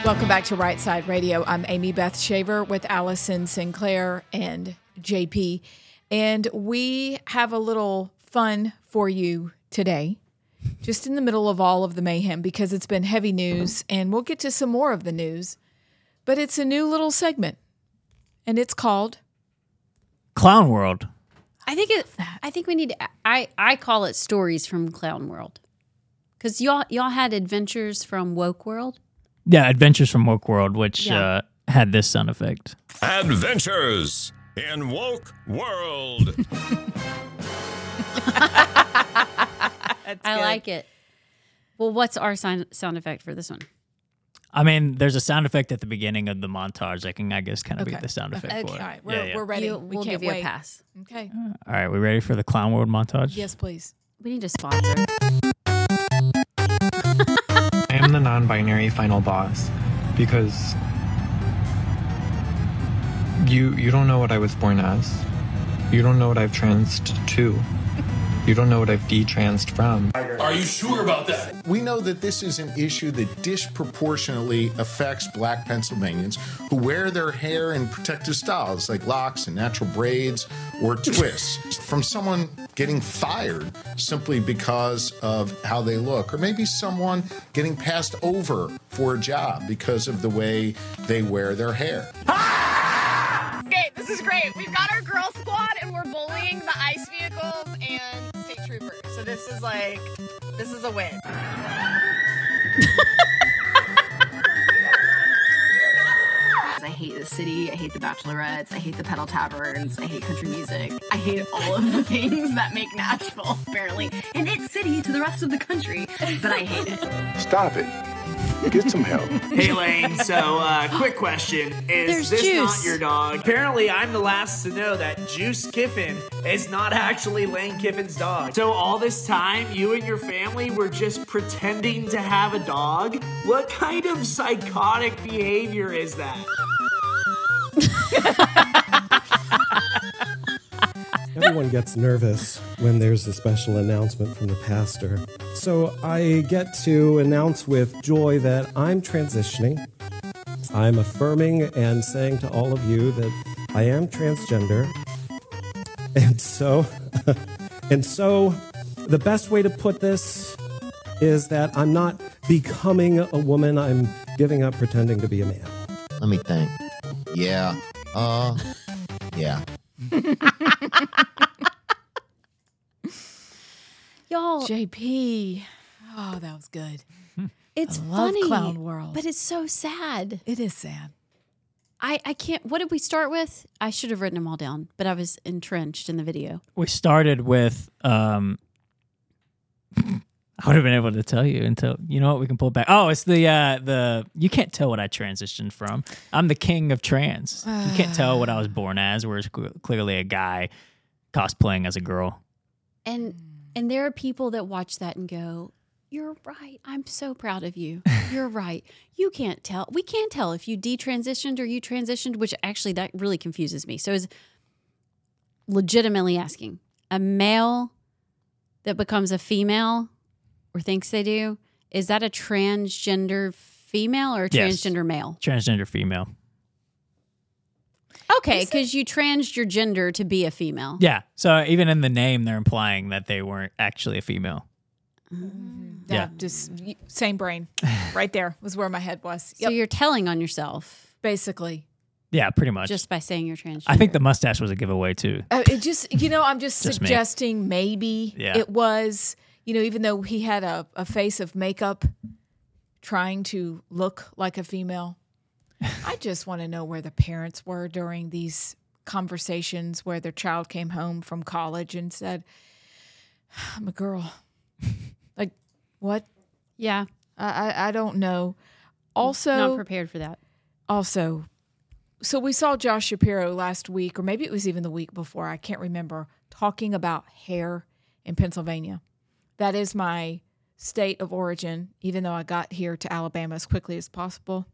Welcome back to Right Side Radio. I'm Amy Beth Shaver with Allison Sinclair and JP. And we have a little fun for you today, just in the middle of all of the mayhem, because it's been heavy news, and we'll get to some more of the news. But it's a new little segment, and it's called Clown World. I think we need to, I call it Stories from Clown World. Because y'all had adventures from Woke World. Yeah, Adventures from Woke World, which had this sound effect. Adventures in Woke World. I like it. Well, what's our sound effect for this one? I mean, there's a sound effect at the beginning of the montage. I can, I guess, kind of be the sound effect for it. All right, we're ready. We'll give you a pass. Okay. All right, we ready for the Clown World montage? Yes, please. We need a sponsor. I am the non-binary final boss because you don't know what I was born as. You don't know what I've transed to. You don't know what I've detransed from. Are you sure about that? We know that this is an issue that disproportionately affects Black Pennsylvanians who wear their hair in protective styles like locks and natural braids or twists. From someone getting fired simply because of how they look, or maybe someone getting passed over for a job because of the way they wear their hair. Okay, this is great. We've got our girl squad and we're bullying the ICE vehicles and state troopers. So this is a win. I hate the city, I hate the bachelorettes, I hate the pedal taverns, I hate country music. I hate all of the things that make Nashville apparently an it city to the rest of the country, but I hate it. Stop it. Get some help. Hey, Lane, so quick question. Is this Juice. not your dog? Apparently, I'm the last to know that Juice Kiffin is not actually Lane Kiffin's dog. So all this time, you and your family were just pretending to have a dog? What kind of psychotic behavior is that? Everyone gets nervous when there's a special announcement from the pastor. So I get to announce with joy that I'm transitioning. I'm affirming and saying to all of you that I am transgender. And so the best way to put this is that I'm not becoming a woman. I'm giving up pretending to be a man. Let me think. Yeah. Yeah. Y'all, JP. Oh, that was good. it's I love funny, Clown World. but it's so sad. It is sad. I can't. What did we start with? I should have written them all down, but I was entrenched in the video. We started with, I would have been able to tell you until, you know what, we can pull it back. Oh, it's the you can't tell what I transitioned from. I'm the king of trans. You can't tell what I was born as, whereas clearly a guy cosplaying as a girl. And there are people that watch that and go, "You're right. I'm so proud of you. You're right. You can't tell. We can't tell if you detransitioned or you transitioned," which actually that really confuses me. So is legitimately asking, a male that becomes a female or thinks they do, is that a transgender female or a transgender male? Transgender female. Okay, because you transed your gender to be a female. Yeah. So even in the name, they're implying that they weren't actually a female. Yeah, just same brain. Right there was where my head was. So you're telling on yourself. Basically. Yeah, pretty much. Just by saying you're transgender. I think the mustache was a giveaway too. It just, I'm just suggesting me. maybe it was, even though he had a face of makeup trying to look like a female. I just want to know where the parents were during these conversations where their child came home from college and said, "I'm a girl." Like, what? Yeah. I don't know. Also, not prepared for that. Also, so we saw Josh Shapiro last week, or maybe it was even the week before, I can't remember, talking about hair in Pennsylvania. That is my state of origin, even though I got here to Alabama as quickly as possible.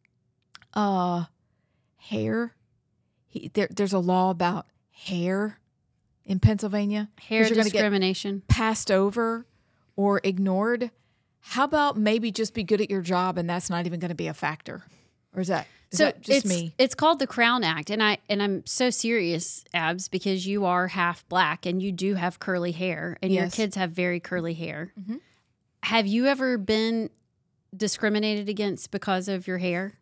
Hair. There's a law about hair in Pennsylvania. Hair you're discrimination. Get passed over or ignored. how about maybe just be good at your job and that's not even going to be a factor? Or is that just me? It's called the Crown Act, and I'm so serious, Abs, because you are half black and you do have curly hair, and your kids have very curly hair. Mm-hmm. Have you ever been discriminated against because of your hair?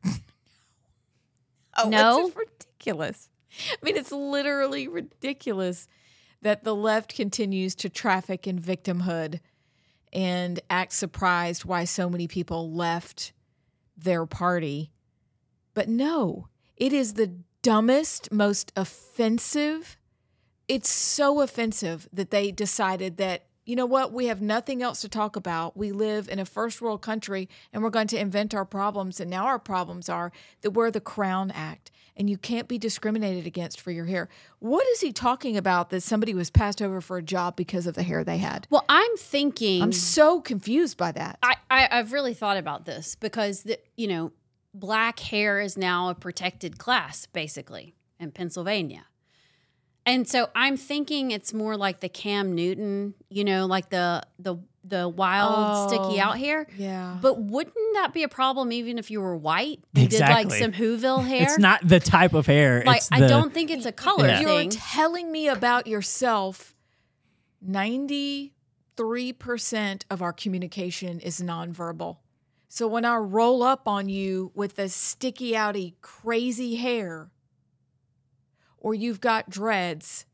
Oh, no, it's ridiculous. I mean, it's literally ridiculous that the left continues to traffic in victimhood and act surprised why so many people left their party. But no, it is the dumbest, most offensive. It's so offensive that they decided that, you know what, we have nothing else to talk about. We live in a first world country and we're going to invent our problems. And now our problems are that we're the Crown Act and you can't be discriminated against for your hair. What is he talking about that somebody was passed over for a job because of the hair they had? Well, I'm thinking... I'm so confused by that. I've really thought about this because, black hair is now a protected class, basically, in Pennsylvania. And so I'm thinking it's more like the Cam Newton, like the wild sticky out hair. Yeah. But wouldn't that be a problem even if you were white? You Exactly. did like some Whoville hair? It's not the type of hair. Like, it's I don't think it's a color Yeah. You're thing. telling me about yourself. 93% of our communication is nonverbal. So when I roll up on you with a sticky outy crazy hair, or you've got dreads,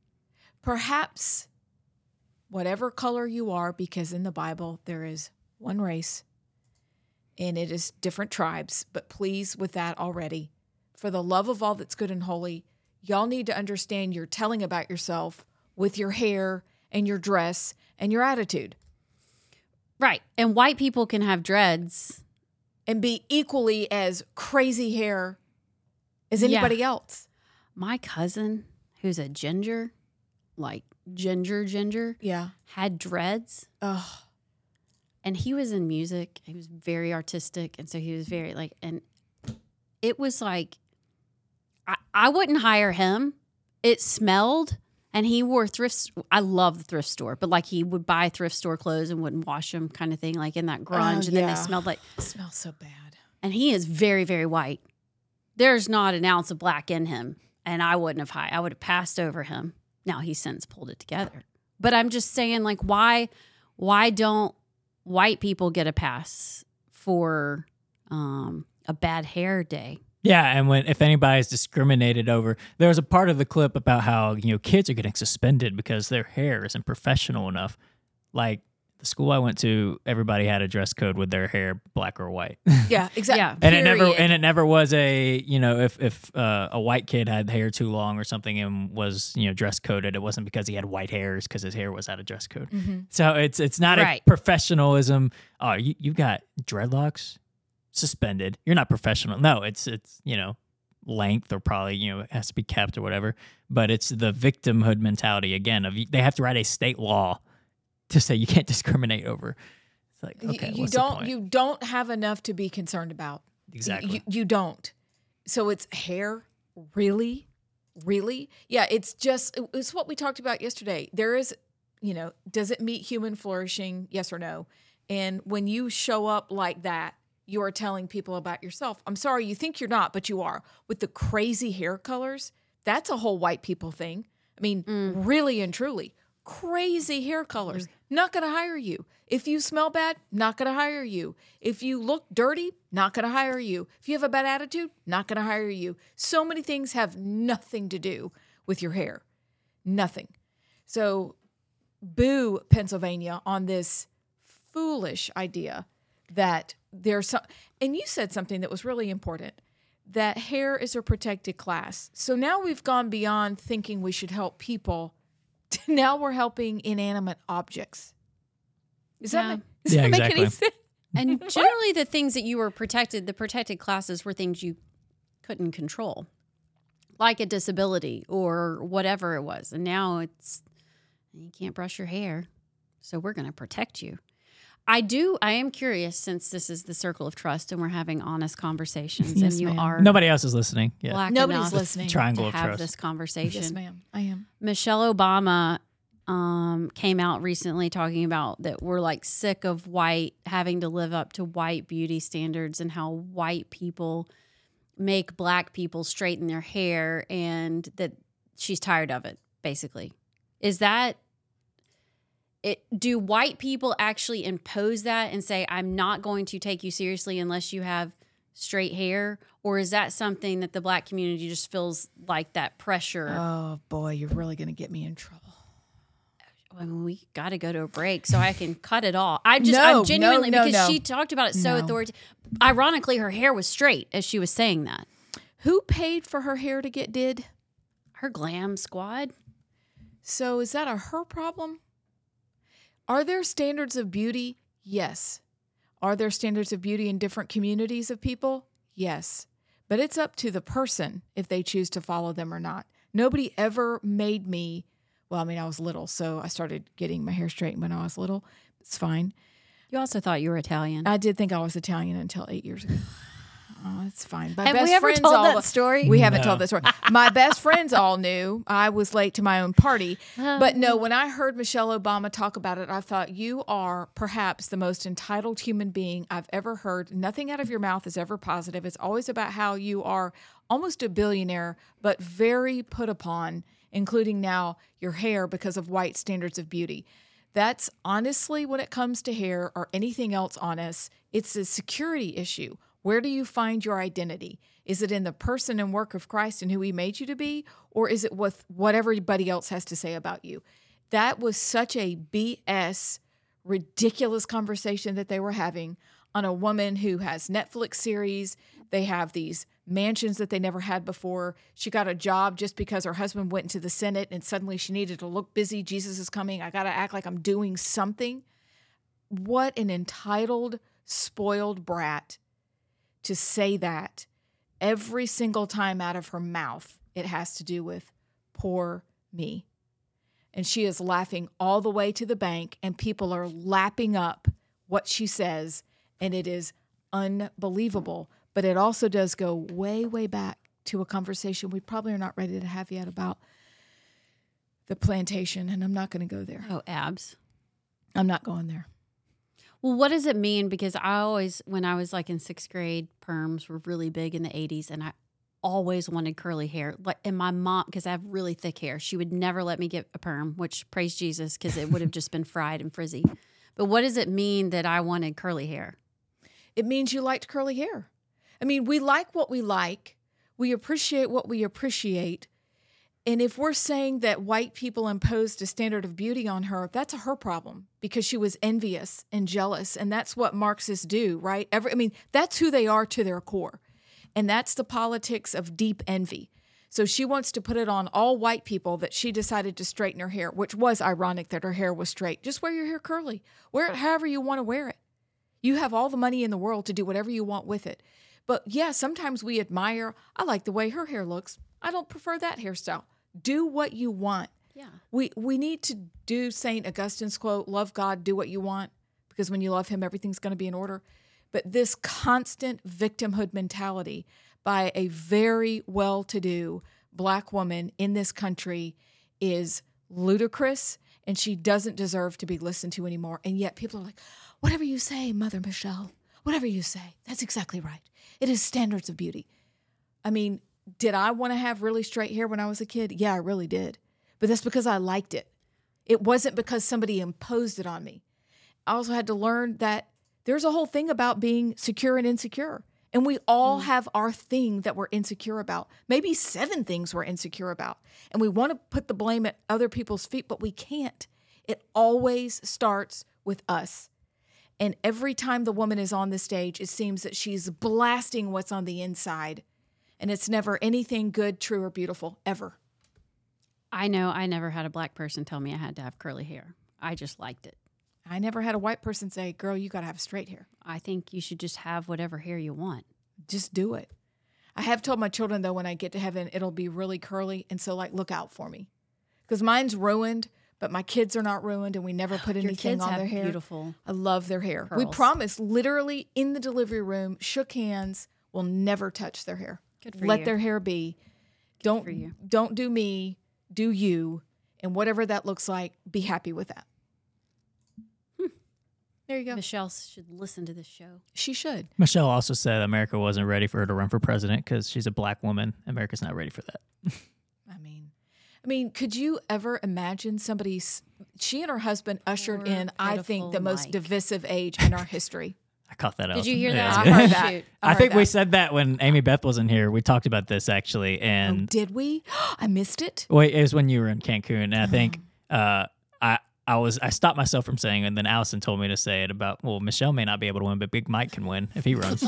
perhaps whatever color you are, because in the Bible there is one race and it is different tribes, but please with that already, for the love of all that's good and holy, y'all need to understand you're telling about yourself with your hair and your dress and your attitude. Right. And white people can have dreads and be equally as crazy hair as anybody else. My cousin, who's a ginger, like ginger, yeah, had dreads. Ugh. And he was in music. He was very artistic. And so he was very and it was like, I wouldn't hire him. It smelled. And he wore I love the thrift store, but he would buy thrift store clothes and wouldn't wash them kind of thing, like in that grunge. And then they smelled like. It smells so bad. And he is very, very white. There's not an ounce of black in him. And I wouldn't have I would have passed over him. Now he's since pulled it together. But I'm just saying, why don't white people get a pass for a bad hair day? Yeah, and if anybody's discriminated over, there was a part of the clip about how kids are getting suspended because their hair isn't professional enough. Like the school I went to, everybody had a dress code with their hair black or white. Yeah, exactly. Yeah, and it never was if a white kid had hair too long or something and was dress coded, it wasn't because he had white hairs because his hair was out of dress code. Mm-hmm. So it's not a professionalism. Oh, you got dreadlocks? Suspended. You're not professional. No, it's length or probably it has to be kept or whatever. But it's the victimhood mentality again of they have to write a state law to say you can't discriminate over. It's like, okay, what's the point? You don't have enough to be concerned about. Exactly. You don't. So it's hair, really. Yeah, it's what we talked about yesterday. There is, does it meet human flourishing? Yes or no? And when you show up like that, you are telling people about yourself. I'm sorry, you think you're not, but you are. With the crazy hair colors, that's a whole white people thing. I mean, really and truly, crazy hair colors. Not going to hire you. If you smell bad, not going to hire you. If you look dirty, not going to hire you. If you have a bad attitude, not going to hire you. So many things have nothing to do with your hair. Nothing. So, boo Pennsylvania on this foolish idea that there's some, and you said something that was really important, that hair is a protected class. So now we've gone beyond thinking we should help people to now we're helping inanimate objects. Does that make any sense? And generally the things that you were protected, the protected classes were things you couldn't control, like a disability or whatever it was. And now you can't brush your hair, so we're going to protect you. I am curious, since this is the Circle of Trust and we're having honest conversations, yes, and you ma'am. are Nobody else is listening. Yeah. black Nobody's enough listening. Triangle to of have trust. this conversation. Yes, ma'am. I am. Michelle Obama came out recently talking about that we're like sick of having to live up to white beauty standards and how white people make black people straighten their hair, and that she's tired of it, basically. Is that it? Do white people actually impose that and say, I'm not going to take you seriously unless you have straight hair? Or is that something that the black community just feels like that pressure? Oh boy, you're really going to get me in trouble. I mean, we got to go to a break so I can cut it all. I'm genuinely, because she talked about it so authoritative. Ironically, her hair was straight as she was saying that. Who paid for her hair to get did? Her glam squad. So is that her problem? Are there standards of beauty? Yes. Are there standards of beauty in different communities of people? Yes. But it's up to the person if they choose to follow them or not. Nobody ever made me. Well, I mean, I was little, so I started getting my hair straightened when I was little. It's fine. You also thought you were Italian. I did think I was Italian until 8 years ago. Oh, it's fine. Have we ever told that story? We haven't told that story. My best friends all knew I was late to my own party. But no, when I heard Michelle Obama talk about it, I thought, you are perhaps the most entitled human being I've ever heard. Nothing out of your mouth is ever positive. It's always about how you are almost a billionaire, but very put upon, including now your hair because of white standards of beauty. That's honestly, when it comes to hair or anything else on us, it's a security issue. Where do you find your identity? Is it in the person and work of Christ and who he made you to be? Or is it with what everybody else has to say about you? That was such a BS, ridiculous conversation that they were having on a woman who has Netflix series. They have these mansions that they never had before. She got a job just because her husband went into the Senate and suddenly she needed to look busy. Jesus is coming. I got to act like I'm doing something. What an entitled, spoiled brat to say that every single time out of her mouth. It has to do with poor me. And she is laughing all the way to the bank, and people are lapping up what she says, and it is unbelievable. But it also does go way, way back to a conversation we probably are not ready to have yet about the plantation, and I'm not going to go there. Oh, abs. I'm not going there. Well, what does it mean? Because I always, when I was like in 6th grade, perms were really big in the 80s, and I always wanted curly hair. Like, and my mom, because I have really thick hair, she would never let me get a perm, which praise Jesus, because it would have just been fried and frizzy. But what does it mean that I wanted curly hair? It means you liked curly hair. I mean, we like what we like. We appreciate what we appreciate. And if we're saying that white people imposed a standard of beauty on her, that's her problem because she was envious and jealous. And that's what Marxists do, right? That's who they are to their core. And that's the politics of deep envy. So she wants to put it on all white people that she decided to straighten her hair, which was ironic that her hair was straight. Just wear your hair curly. Wear it however you want to wear it. You have all the money in the world to do whatever you want with it. But yeah, sometimes we admire, I like the way her hair looks. I don't prefer that hairstyle. Do what you want. Yeah. We need to do St. Augustine's quote, love God, do what you want, because when you love him, everything's going to be in order. But this constant victimhood mentality by a very well-to-do Black woman in this country is ludicrous, and she doesn't deserve to be listened to anymore. And yet people are like, whatever you say, Mother Michelle, whatever you say, that's exactly right. It is standards of beauty. I mean, did I want to have really straight hair when I was a kid? Yeah, I really did. But that's because I liked it. It wasn't because somebody imposed it on me. I also had to learn that there's a whole thing about being secure and insecure. And we all have our thing that we're insecure about. Maybe 7 things we're insecure about. And we want to put the blame at other people's feet, but we can't. It always starts with us. And every time the woman is on the stage, it seems that she's blasting what's on the inside. And it's never anything good, true, or beautiful, ever. I know I never had a Black person tell me I had to have curly hair. I just liked it. I never had a white person say, girl, you got to have straight hair. I think you should just have whatever hair you want. Just do it. I have told my children, though, when I get to heaven, it'll be really curly. And so, look out for me. Because mine's ruined, but my kids are not ruined, and we never put anything on their hair. Beautiful. I love their hair. Curls. We promised, literally in the delivery room, shook hands, we'll never touch their hair. Good for Let you. their hair be. Don't do me, do you. And whatever that looks like, be happy with that. There you go. Michelle should listen to this show. She should. Michelle also said America wasn't ready for her to run for president because she's a black woman. America's not ready for that. I mean, could you ever imagine she and her husband ushered in, I think, the most divisive age in our history. I caught that out. Did you hear that? I heard that. I think we said that when Amy Beth wasn't here. We talked about this actually. And did we? I missed it. Wait, it was when you were in Cancun. And I think I stopped myself from saying, and then Allison told me to say it about, well, Michelle may not be able to win, but Big Mike can win if he runs.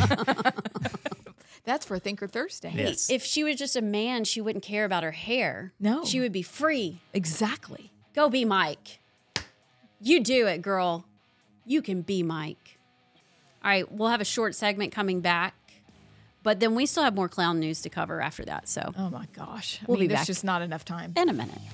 That's for Thinker Thursday. Yes. If she was just a man, she wouldn't care about her hair. No. She would be free. Exactly. Go be Mike. You do it, girl. You can be Mike. All right, we'll have a short segment coming back, but then we still have more clown news to cover after that. So, oh my gosh, we'll be there's back just not enough time in a minute.